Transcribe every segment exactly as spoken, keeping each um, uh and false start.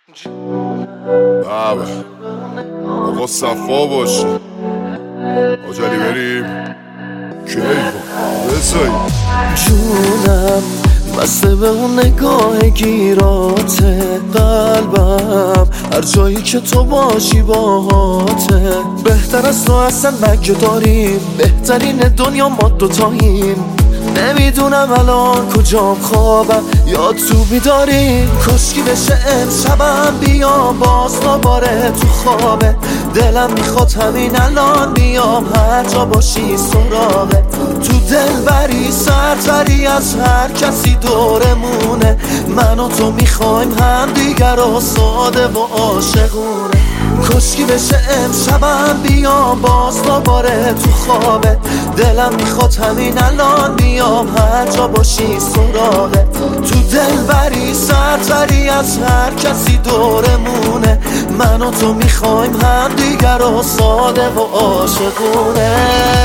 بابا آقا صفا باشه آجالی بریم کیفا بسایی جونم بسته به اون نگاه گیراته، قلبم هر جایی که تو باشی باهاته. بهتر از تو اصلا مگه داریم؟ بهترین دنیا ما دوتاییم. نمیدونم الان کجام خوابم یا تو بیداریم. کشکی بشه امشبم بیام باز دوباره تو خوابه. دلم میخواد همین الان بیام هر جا باشی سراغه. تو دل بری سرتری از هر کسی دورمونه. من و تو میخوایم هم دیگر رو ساده و عاشقونه. کشکی بشه امشبم بیام باز دوباره تو خوابه. دلم میخواد همین الان بیام هر جا باشی سراغه. تو دل بری سرتری از هر کسی دورمونه. من و تو میخوایم هم دیگر رو ساده و عاشقونه.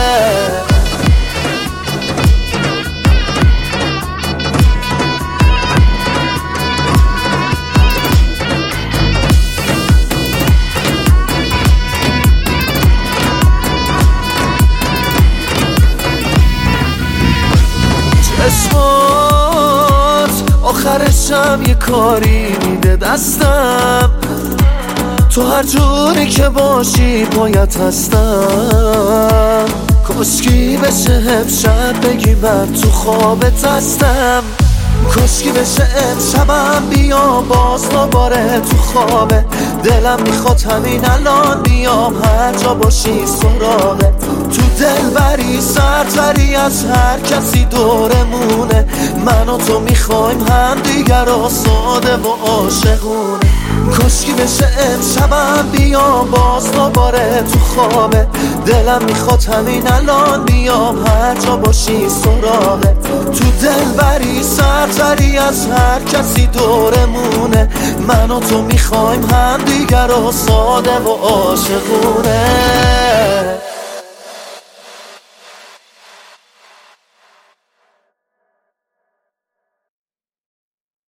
چشمات آخرشم یه کاری میده دستم. تو هر جوری که باشی پایت هستم. کشکی بشه امشب بگی من تو خوابت هستم. کشکی بشه امشبم بیام باز دوباره تو خوابه. دلم میخواد همین الان بیام هر جا باشی سراغه. تو دل بری سرتری از هر کسی دورمونه. من و تو میخوایم هم دیگر رو ساده و عاشقونه. کشکی بشه امشبم بیام باز دوباره تو خوابه. دلم میخواد همین الان بیام هر جا باشی سراغه. تو دل بری سرتری از هر کسی دورمونه. من و تو میخوایم هم دیگر رو ساده و عاشقونه.